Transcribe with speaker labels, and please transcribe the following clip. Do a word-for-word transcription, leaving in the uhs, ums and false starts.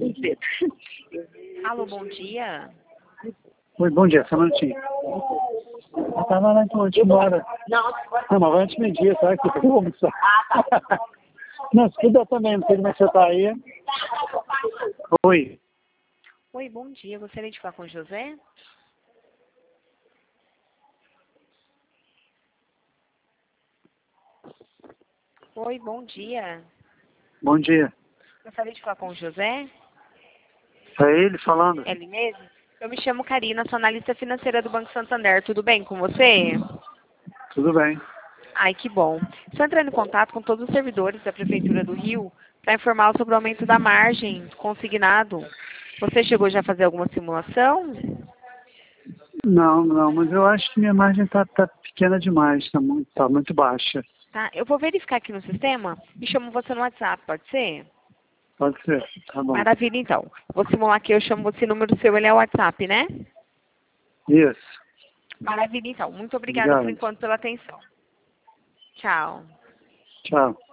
Speaker 1: Alô, bom dia.
Speaker 2: Oi, bom dia, só um minutinho. Eu tava lá então, antes de embora. Não, mas vai antes de meio-dia, tá? Que eu vou almoçar. Não, se cuida também, não sei como é que você tá aí. Oi.
Speaker 1: Oi, bom dia. Gostaria de falar com o José? Oi, bom dia.
Speaker 2: Bom dia.
Speaker 1: Gostaria de falar com o José?
Speaker 2: É ele falando?
Speaker 1: É ele mesmo? Eu me chamo Karina, sou analista financeira do Banco Santander. Tudo bem com você?
Speaker 2: Tudo bem.
Speaker 1: Ai, que bom. Estou entrando em contato com todos os servidores da Prefeitura do Rio para informar sobre o aumento da margem consignado. Você chegou já a fazer alguma simulação?
Speaker 2: Não, não, mas eu acho que minha margem tá, tá pequena demais, tá muito, tá muito baixa.
Speaker 1: Tá, eu vou verificar aqui no sistema e chamo você no WhatsApp, pode ser?
Speaker 2: Pode ser, tá bom.
Speaker 1: Maravilha, então. Vou simular aqui, eu chamo você, número seu, ele é o WhatsApp, né?
Speaker 2: Isso.
Speaker 1: Maravilha, então. Muito obrigada por
Speaker 2: Obrigado.
Speaker 1: enquanto pela atenção. Tchau.
Speaker 2: Tchau.